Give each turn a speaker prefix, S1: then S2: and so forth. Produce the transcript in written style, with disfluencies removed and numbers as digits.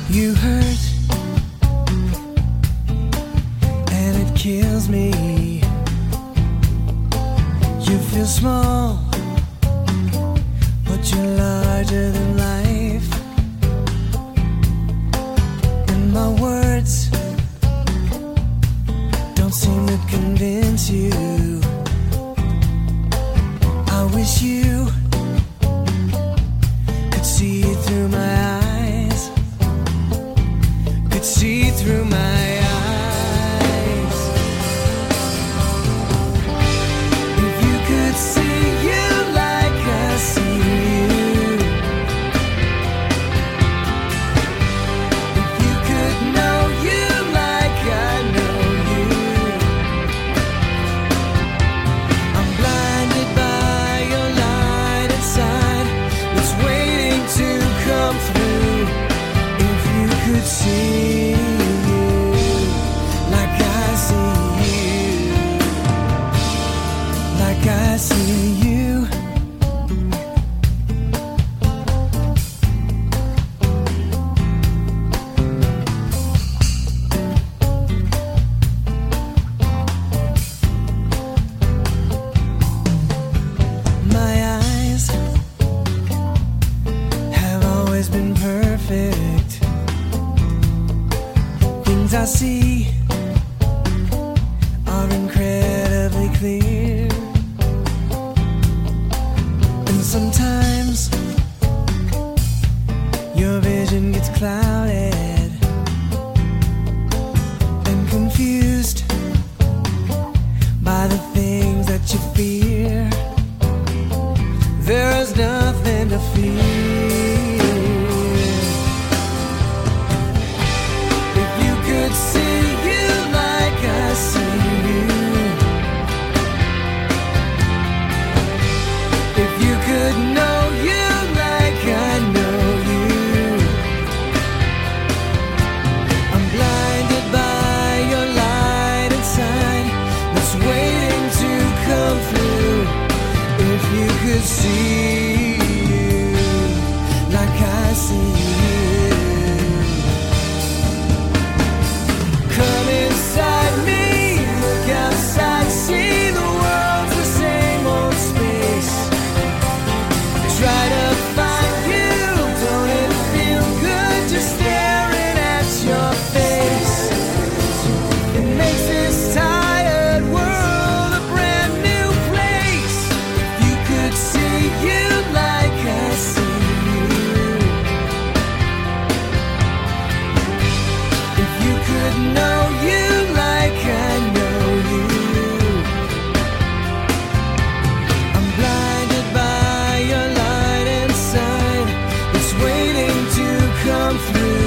S1: You hurt, and it kills me. You feel small, but you're larger than life. And my words don't seem to convince you. I wish you could see through my eyes, could see through my eyes. If you could see you like I see you, if you could know you like I know you, I'm blinded by your light inside, it's waiting to come through. If you could see like I see you. My eyes have always been perfect. Things I see are incredibly clear. And sometimes your vision gets clouded and confused by the things that you fear. There is nothing to fear. If you could see you like I see you, if you could know you like I know you, I'm blinded by your light inside, that's waiting to come through. If you could see you like I see you, come inside me, look outside, see the world's the same old space. Try to find you, don't it feel good just staring at your face? It makes this tired world a brand new place. If you could see you like I see you, if you could know you like I know you, I'm blinded by your light inside, it's waiting to come through.